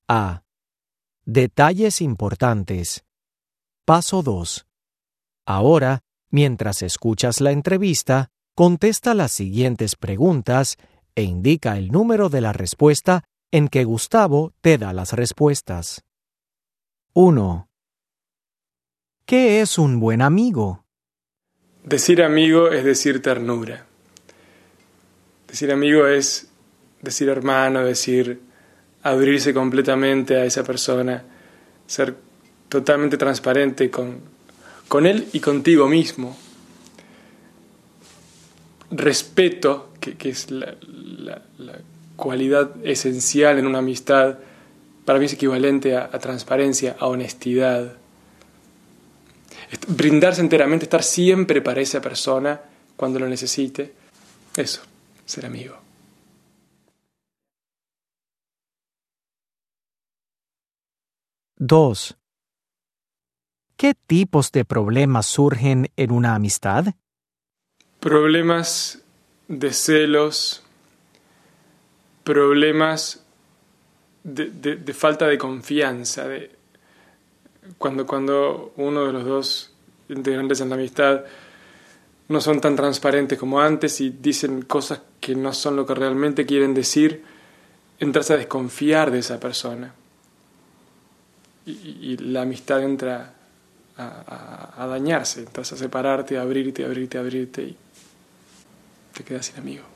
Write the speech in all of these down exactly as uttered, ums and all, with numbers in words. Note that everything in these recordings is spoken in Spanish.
A. Detalles importantes. Paso dos. Ahora, mientras escuchas la entrevista, contesta las siguientes preguntas e indica el número de la respuesta en que Gustavo te da las respuestas. uno. ¿Qué es un buen amigo? Decir amigo es decir ternura. Decir amigo es decir hermano, decir abrirse completamente a esa persona, ser totalmente transparente con, con él y contigo mismo. Respeto, que, que es la, la, la cualidad esencial en una amistad, para mí es equivalente a, a transparencia, a honestidad. Brindarse enteramente, estar siempre para esa persona cuando lo necesite. Eso, ser amigo. dos. ¿Qué tipos de problemas surgen en una amistad? Problemas de celos, problemas de, de, de falta de confianza, de cuando, cuando uno de los dos integrantes en la amistad no son tan transparentes como antes y dicen cosas que no son lo que realmente quieren decir, entras a desconfiar de esa persona. Y, y la amistad entra a, a, a dañarse, entras a separarte, a abrirte, a abrirte, a abrirte y te quedas sin amigo.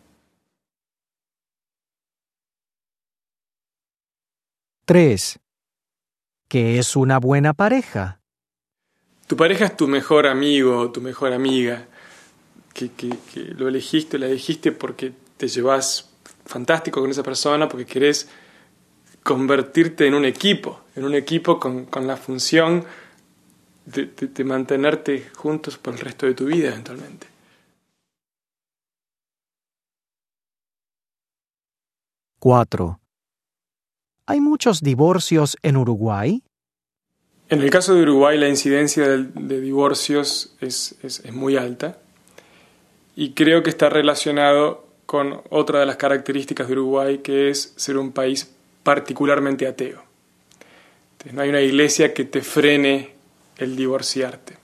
tres. ¿Qué es una buena pareja? Tu pareja es tu mejor amigo o tu mejor amiga, que, que, que lo elegiste, la elegiste porque te llevas fantástico con esa persona, porque querés convertirte en un equipo, en un equipo con, con la función de, de, de mantenerte juntos por el resto de tu vida eventualmente. cuatro. ¿Hay muchos divorcios en Uruguay? En el caso de Uruguay la incidencia de, de divorcios es, es, es muy alta y creo que está relacionado con otra de las características de Uruguay, que es ser un país particularmente ateo. Entonces, no hay una iglesia que te frene el divorciarte.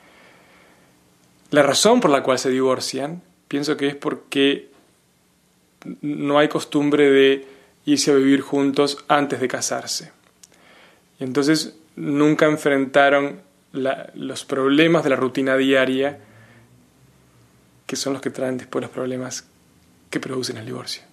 La razón por la cual se divorcian, pienso que es porque no hay costumbre de irse a vivir juntos antes de casarse. Y entonces nunca enfrentaron la, los problemas de la rutina diaria, que son los que traen después los problemas que producen el divorcio.